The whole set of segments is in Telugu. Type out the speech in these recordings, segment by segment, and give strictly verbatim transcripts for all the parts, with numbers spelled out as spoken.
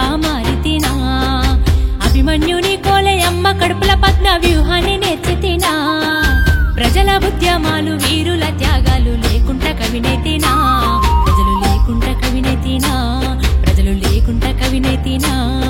మారితినా అభిమన్యుని కోలయమ్మ కడుపుల పద్మ వ్యూహాన్ని నేర్చితినా ప్రజల ఉద్యమాలు వీరుల త్యాగాలు లేకుంట కవినైతినా ప్రజలు లేకుంట కవినైతినా ప్రజలు లేకుంట కవినైతినా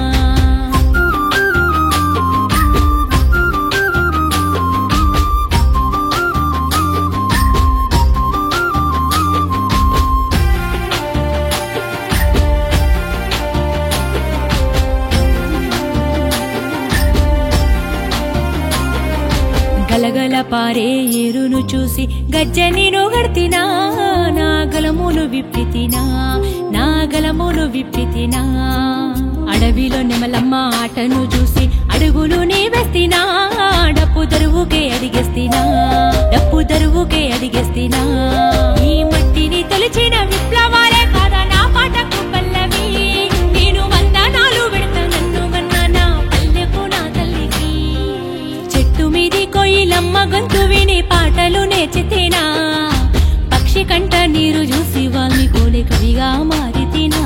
గలగల పారే ఏరును చూసి గజ్జని నొగడ్తినా నా గలమును విప్పితినా నా గలమును విప్పితినా అడవిలో నెమలమ్మ ఆటను చూసి అడుగులు నీ వేస్తినా డప్పు దరువుకే అడిగేస్తినా డప్పు దరువుకే అడిగేస్తినా ఈ మట్టిని తొలిచిన విప్లవాలే కాదా నా పాటకు పల్లవి నేను వందనాలు పెడతా నన్ను గన్నా నా పల్లెకు నా తల్లికి చెట్టు మీది కోయిలమ్మ గొంతు విని పాటలు నేర్చితేనా పక్షి కంట నీరు చూసి వాళ్ళని కోలే కవిగా మారితినా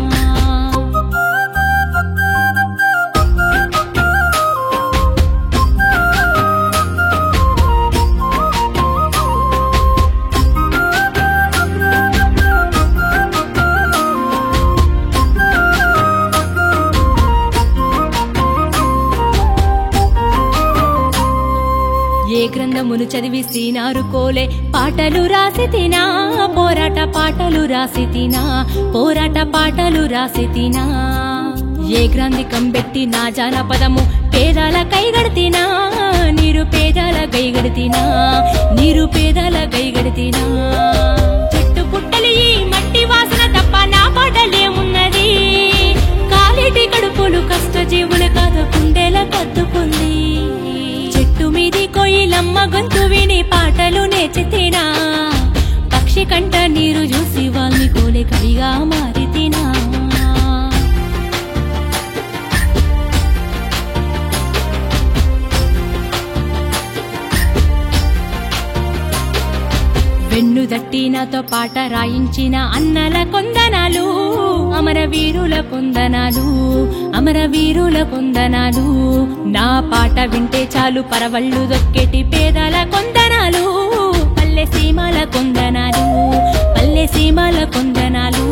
ఏ గ్రంథమును చదివి శ్రీనారు కోలే పాటలు రాసితినా పోరాట పాటలు రాసితినా పోరాట పాటలు రాసితినా ఏ గ్రంథికం పెట్టి నా జానపదము పేదాల కైగడితినా నీరు పేదాల కైగడితినా నీరు పేదాల కైగడితినా చెట్టు పుట్టలి ఈ మట్టి వాసన తప్ప నా పాటలేమున్నది కాలిటి కడుపులు కష్టజీవులు కాదు కుండేల కద్దుకుంది చెట్టు మీది కోయిలమ్మ గొంతు విని పాటలు నేర్చితేనా పక్షి కంట నీరు చూసి వాళ్ళని కోలే కవిగా మారితినా వెన్ను దట్టి నాతో పాట రాయించిన అన్నల కొందనాలు అమర వీరుల కొందనాలు అమర వీరుల కొందనాలు నా పాట వింటే చాలు పరవళ్ళు దొక్కేటి పేదల కొందనాలు పల్లె సీమల కొందనాలు పల్లె సీమల కొందనాలు